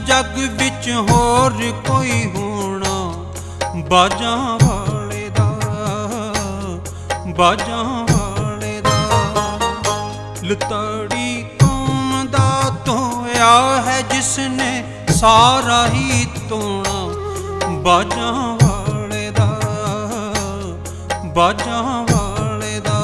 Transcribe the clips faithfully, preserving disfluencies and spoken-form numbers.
जग विच होर कोई होना बाजां वाले दा, बाजां वाले दा। लुतड़ी कौम दा धोया है जिसने सारा ही तोना बाजां वाले दा, बाजां वाले दा।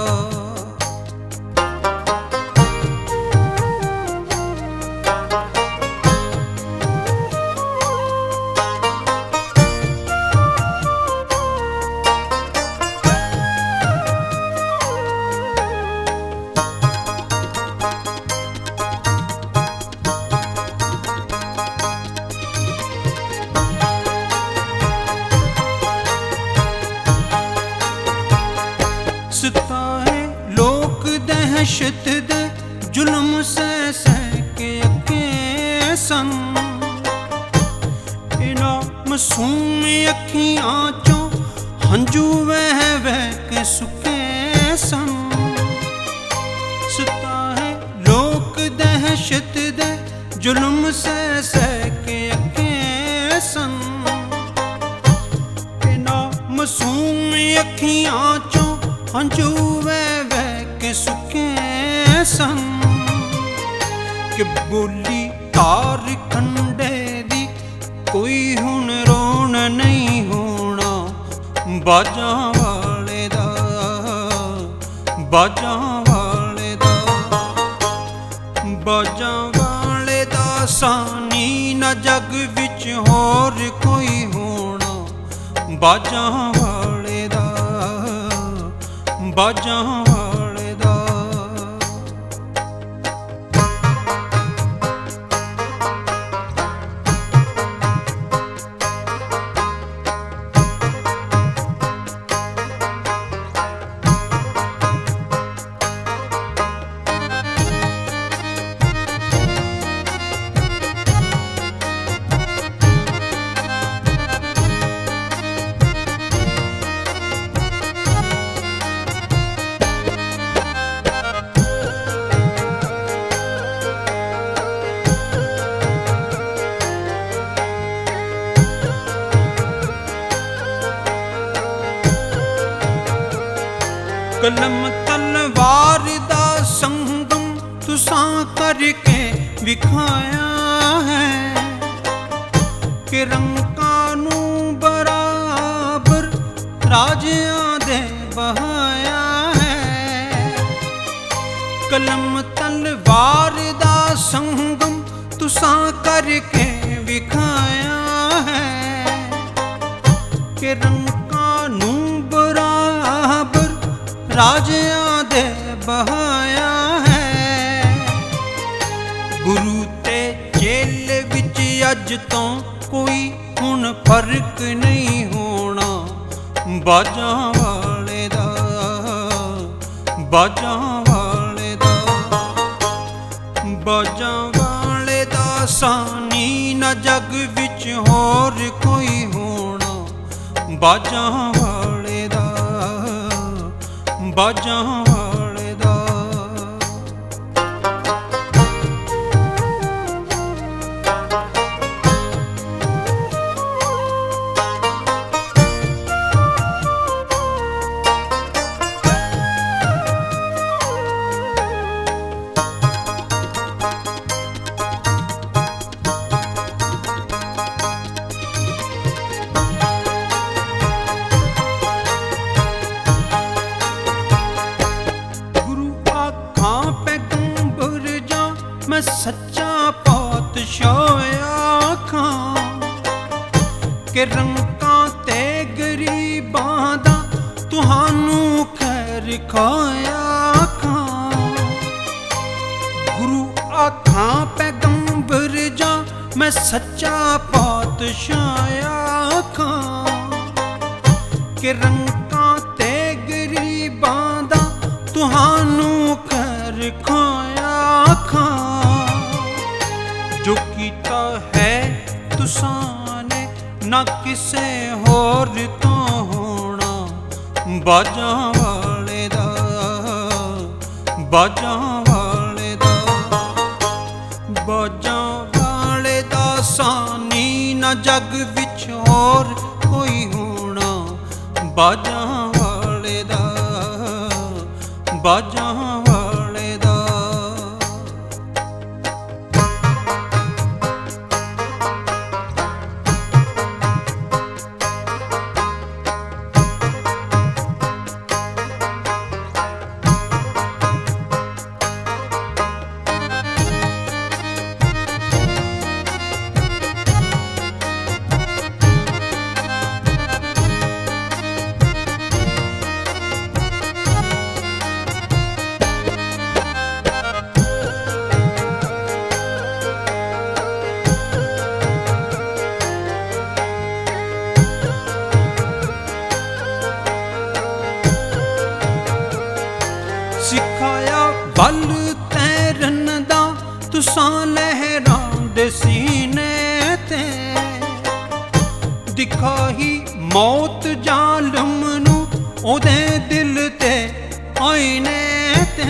सताए लोक दहशत दे जुल्म सह सह के अगे सन, इना मासूम अखियां चों हंजू वह वह के सुके सन। सताए लोक दहशत दे जुल्म सह सह के अगे सन, इना मासूम अखियां चों हंजू वह वह के सुके सन। कि बोली तार कंडे दी कोई हुण रोन नहीं होना बाजां वाले दा, बाजां वाले दा। बाजां वाले दा सानी ना जग विच होर कोई होना बाजां वाले दा, बाजां वाले दा। कलम तलवार दा संगम तुसां करके विखाया है, कि रंगां नूं बराबर राजियां दे बहाया है। कलम तलवार दा संगम तुसां करके विखाया है, कि रंगां नूं बराबर राजियां दे बहाया है। गुरु ते चेले विच अज तो कोई हुण फर्क नहीं होना बाजां वाले दा, बाजां वाले दा। बाजां वाले दा सानी ना जग विच होर कोई होना बाजां वाले दा, बाजां वाले दा। मैं सच्चा पातशाह आखां, कि रंगां ते गरीबां दा तुहानू खैर खाया आखां। गुरु आखां पैगंबर जा मैं सच्चा पातशाह आखां, कि रंगां ते गरीबां दा तुहानू खैर खाया आखां। जो कीता है तुसां ने ना किसे होर तो होना बाजां वाले दा, बाजां वाले दा, बाजां वाले दा। ਸਾਨੀ ਨਾ ਜਗ ਵਿੱਚ ਹੋਰ ਕੋਈ ਹੋਣਾ, ਬਾਜਾਂ ਵਾਲੇ ਦਾ, ਬਾਜਾਂ ਵਾਲੇ ਦਾ। ਸਿਖਾਇਆ ਵੱਲ ਤੈਰਨ ਦਾ ਤੁਸਾਂ ਲਹਿਰਾਂ ਦੇ ਸੀਨੇ ਤੇ, ਦਿਖਾਈ ਮੌਤ ਜ਼ਾਲਮ ਨੂੰ ਉਹਦੇ ਦਿਲ ਤੇ ਆਇਨੇ ਤੇ।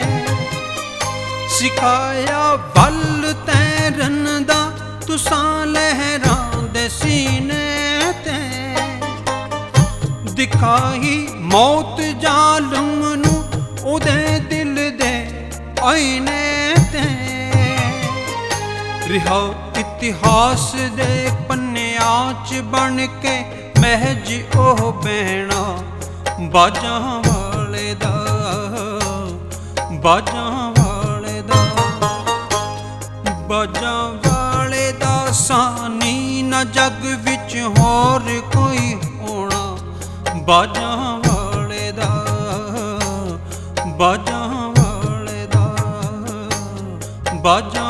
ਸਿਖਾਇਆ ਵੱਲ ਤੈਰਨ ਦਾ ਤੁਸਾਂ ਲਹਿਰਾਂ ਦੇ ਸੀਨੇ ਤੇ, ਦਿਖਾਈ ਮੌਤ ਜ਼ਾਲਮ ਨੂੰ ਉਹਦੇ ਦਿਲ ਦੇ ਆਇਨੇ ਤੇ। ਰਿਹਾ ਇਤਿਹਾਸ ਦੇ ਪੰਨਿਆਂ 'ਚ ਬਣ ਕੇ ਮਹਿਜ ਉਹ ਬਹਿਣਾ, ਬਾਜਾਂ ਵਾਲੇ ਦਾ, ਬਾਜਾਂ ਵਾਲੇ ਦਾ। ਬਾਜਾਂ ਵਾਲੇ ਦਾ ਸਾਨੀ ਨਾ ਜਗ ਵਿੱਚ ਹੋਰ ਕੋਈ ਹੋਣਾ, ਬਾਜਾਂ ਵਾਲੇ ਦਾ, ਬਾਜਾਂ ਵਾਲੇ ਦਾ, ਬਾਜਾਂ